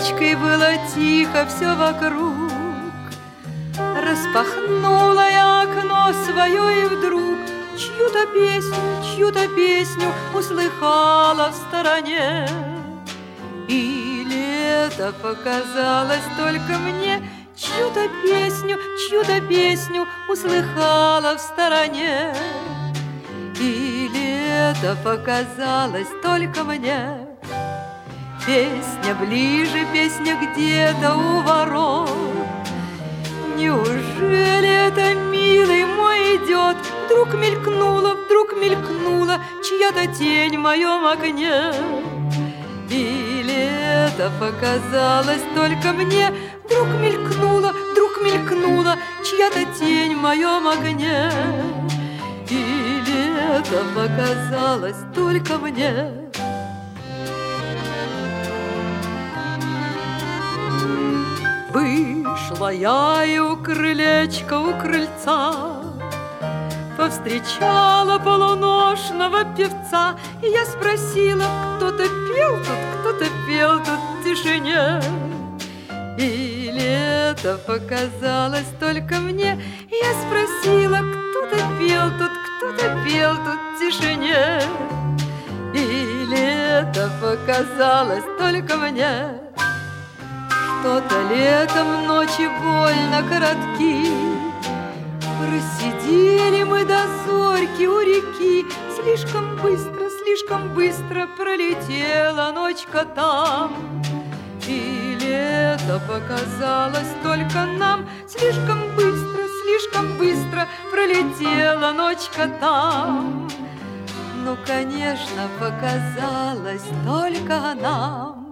ночкой было тихо все вокруг. Распахнула я окно свое, и вдруг чью-то песню услыхала в стороне. И лето показалось только мне, чью-то песню услыхала в стороне. И лето показалось только мне. Песня ближе, песня где-то у ворот. Неужели это, милый мой, идет? Вдруг мелькнула чья-то тень в моем окне. И лето показалось только мне. Вдруг мелькнула чья-то тень в моем окне. И лето показалось только мне. Вышла я и у крылечка, у крыльца повстречала полуношного певца. И я спросила, кто-то пел тут в тишине. И лето показалось только мне. И я спросила, кто-то пел тут в тишине. И лето показалось только мне. Что-то летом ночи больно коротки. Просидели мы до зорьки у реки. Слишком быстро пролетела ночка там. И лето показалось только нам. Слишком быстро пролетела ночка там. Ну, конечно, показалось только нам.